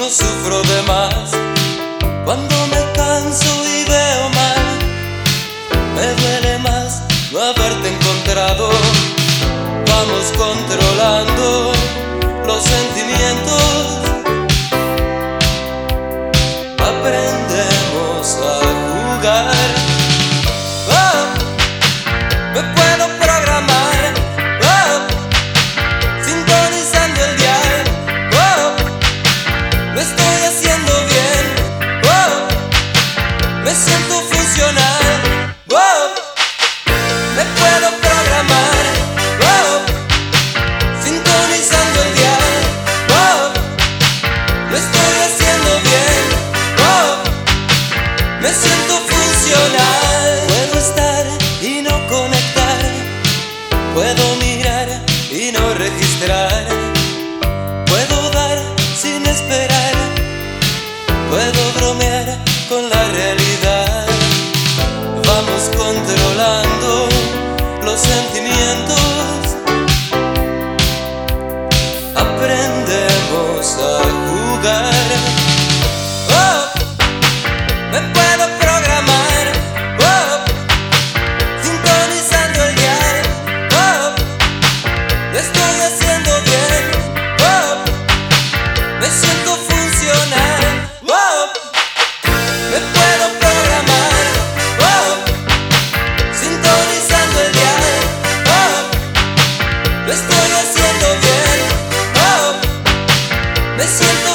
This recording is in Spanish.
no sufro de más. Cuando me canso y veo mal, me duele más no haberte encontrado. Vamos controlando los sentimientos, aprendemos a jugar. Oh, me puedo programar, oh, sintonizando el dial. Oh, lo estoy haciendo bien. Oh, me siento funcional. Oh, me puedo programar, oh, sintonizando el dial. Oh, lo estoy haciendo bien. Oh, me siento funcional. Puedo estar y no conectar, puedo mirar y no registrar, puedo dar sin esperar, puedo bromear con la realidad. Vamos controlando los sentimientos, aprendemos a jugar. Oh, me puedo programar, oh, sintonizando el dial. Oh, lo estoy haciendo bien. Oh, me siento funcional. Oh, me puedo programar, oh, sintonizando el dial. Oh, lo estoy haciendo bien. Oh, me siento